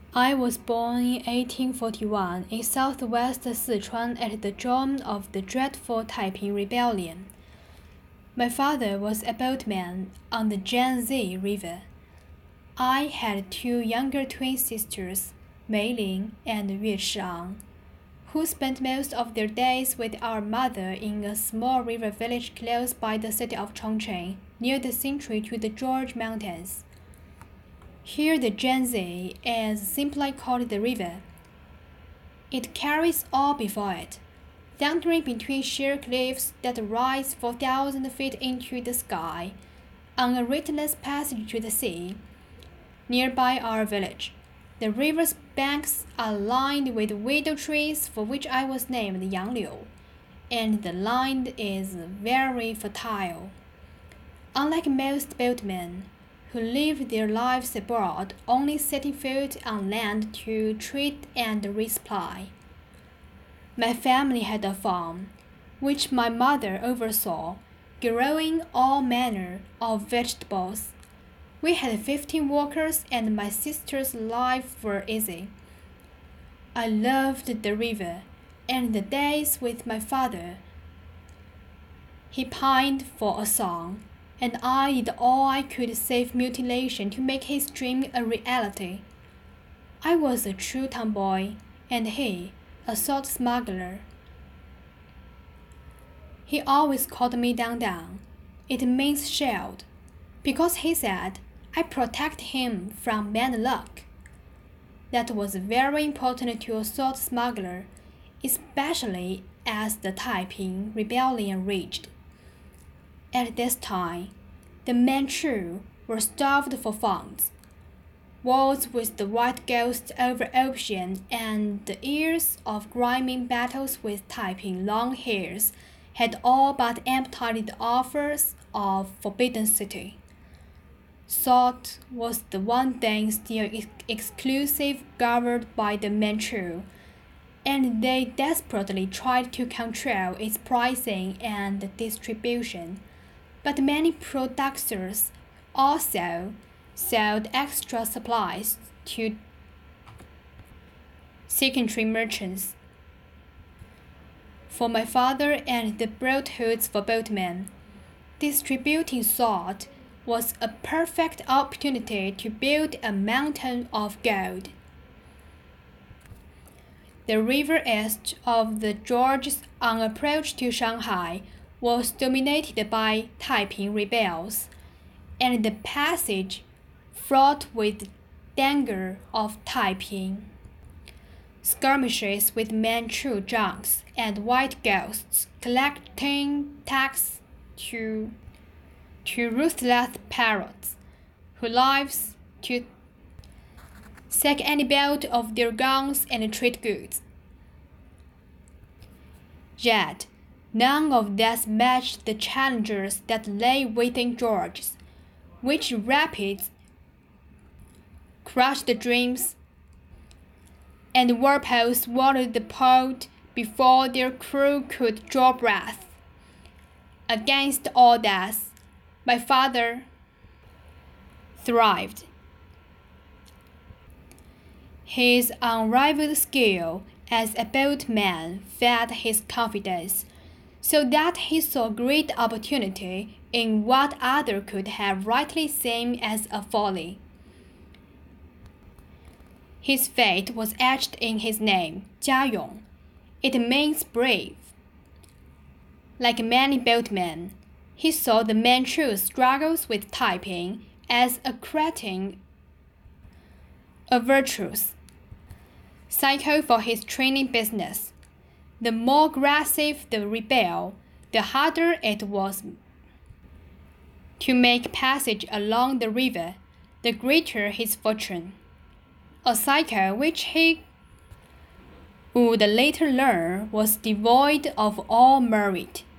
I was born in 1841 in southwest Sichuan at the dawn of the dreadful Taiping Rebellion. My father was a boatman on the Jiangxi River. I had two younger twin sisters, Mei Ling and Yue Shiang, who spent most of their days with our mother in a small river village close by the city of Chongqing, near the entry to the George Mountains. Here the Jiangxi is simply called the river. It carries all before it, thundering between sheer cliffs that rise 4,000 feet into the sky, on a ritless passage to the sea. Nearby our village, the river's banks are lined with willow trees for which I was named Yangliu, and the land is very fertile. Unlike most boatmen, who live their lives abroad, only setting foot on land to trade and resupply. My family had a farm, which my mother oversaw, growing all manner of vegetables. We had 15 workers, and my sister's life were easy. I loved the river and the days with my father. He pined for a song, and I did all I could save mutilation to make his dream a reality. I was a true tomboy, and he a salt smuggler. He always called me Dang Dang. It means shield, because he said I protect him from bad luck. That was very important to a salt smuggler, especially as the Taiping Rebellion raged. At this time, the Manchu were starved for funds. Wars with the White Ghost over opium and the years of grimy battles with Taiping long-hairs had all but emptied the offers of Forbidden City. Salt was the one thing still exclusive governed by the Manchu, and they desperately tried to control its pricing and distribution. But many producers also sold extra supplies to secondary merchants. For my father and the broadhoods for boatmen, distributing salt was a perfect opportunity to build a mountain of gold. The river east of the Georges on approach to Shanghai was dominated by Taiping rebels, and the passage fraught with danger of Taiping. Skirmishes with Manchu junks and white ghosts collecting tax to ruthless pirates, who lives to sack any boat of their guns and trade goods. Yet, none of that matched the challengers that lay within Georges, which rapids crushed the dreams, and whirlpools swallowed the port before their crew could draw breath. Against all that, my father thrived. His unrivaled skill as a boatman fed his confidence, so that he saw great opportunity in what others could have rightly seen as a folly. His fate was etched in his name, Jiayong. It means brave. Like many boatmen, he saw the Manchu struggles with Taiping as a creating a virtuous cycle for his training business. The more aggressive the rebel, the harder it was to make passage along the river, the greater his fortune. A cycle which he would later learn was devoid of all merit.